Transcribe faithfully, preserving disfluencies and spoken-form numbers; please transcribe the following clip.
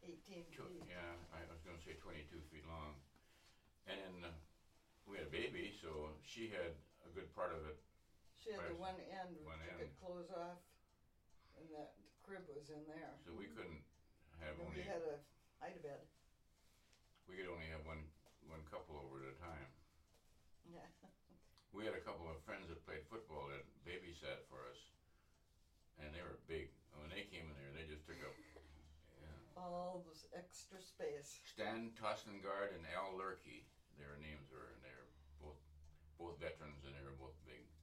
eighteen Tw- feet. yeah, I was going to say twenty-two feet long. And uh, we had a baby, so she had a good part of it. She had the one end One she end. could close off, and that crib was in there. So we couldn't have And only, we had a hide-a-bed. we could only have one, one couple over at a time. Yeah. We had a couple of friends that played football that babysat for us, and they were big. When they came in there, they just took up. Yeah. All this extra space. Stan Tossengard and Al Lurkey, their names were, and they're both both veterans, and they were both big.